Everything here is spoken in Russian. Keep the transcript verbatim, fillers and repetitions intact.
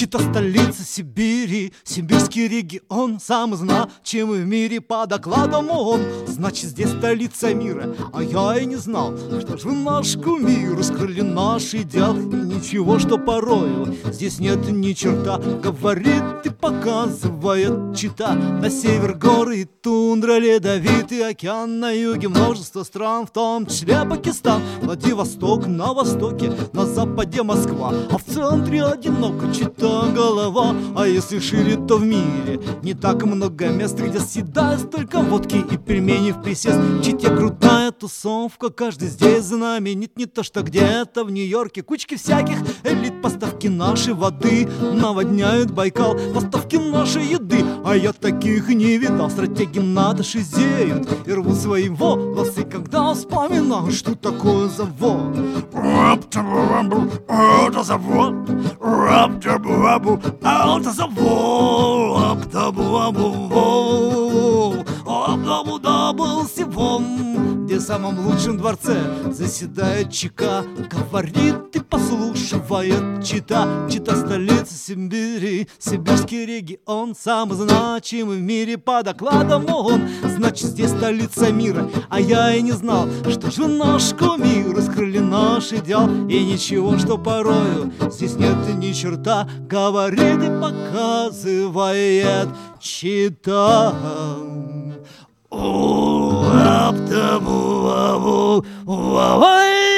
Чита столица Сибири, сибирский регион, самый значимый в мире по докладам ООН. Значит, здесь столица мира, а я и не знал, что же наш кумир раскрыли наш идеал. И ничего, что порою здесь нет ни черта, говорит и показывает Чита. На север горы и тундра, ледовитый океан, на юге множество стран, в том числе Пакистан. Владивосток на востоке, на западе Москва, а в центре одиноко Чита голова. А если шире, то в мире не так много мест, где съедают столько водки и пельменей в присест. В Чите крутая тусовка, каждый здесь знаменит. Не то что где-то в Нью-Йорке кучки всяких элит. Поставки нашей воды наводняют Байкал, поставки нашей еды, а я таких не видал. Стратеги НАТО шизеют и рвут свои волосы, когда вспоминаю, что такое завод. Это завод, это завод, был Сивон, где в самом лучшем дворце заседает ЧК. Говорит и послушивает Чита. Чита столица Сибири, сибирский регион, самый значимый в мире по докладам ООН. Значит, здесь столица мира, а я и не знал, что же наш кумир раскрыли наш идеал. И ничего, что порою здесь нет ни черта, говорит и показывает Чита. О,